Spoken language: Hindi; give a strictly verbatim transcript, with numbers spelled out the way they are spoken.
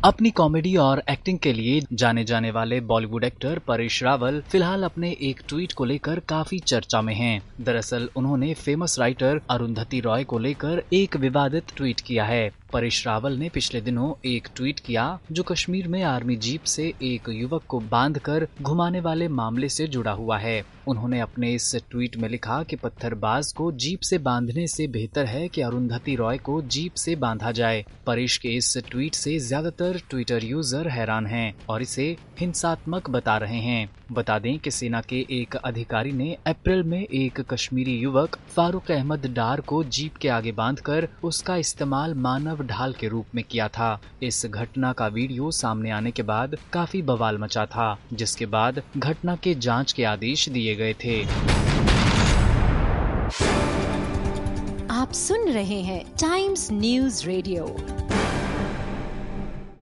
अपनी कॉमेडी और एक्टिंग के लिए जाने जाने वाले बॉलीवुड एक्टर परेश रावल फिलहाल अपने एक ट्वीट को लेकर काफी चर्चा में हैं। दरअसल उन्होंने फेमस राइटर अरुंधति रॉय को लेकर एक विवादित ट्वीट किया है। परेश रावल ने पिछले दिनों एक ट्वीट किया जो कश्मीर में आर्मी जीप से एक युवक को बांधकर घुमाने वाले मामले से जुड़ा हुआ है। उन्होंने अपने इस ट्वीट में लिखा कि पत्थरबाज को जीप से बांधने से बेहतर है कि अरुंधति रॉय को जीप से बांधा जाए। परेश के इस ट्वीट से ज्यादातर ट्विटर यूजर हैरान हैं और इसे हिंसात्मक बता रहे हैं। बता दें कि सेना के एक अधिकारी ने अप्रैल में एक कश्मीरी युवक फारूक अहमद डार को जीप के आगे बांधकर उसका इस्तेमाल मानव ढाल के रूप में किया था। इस घटना का वीडियो सामने आने के बाद काफी बवाल मचा था, जिसके बाद घटना के जांच के आदेश दिए गए थे। आप सुन रहे हैं टाइम्स न्यूज रेडियो।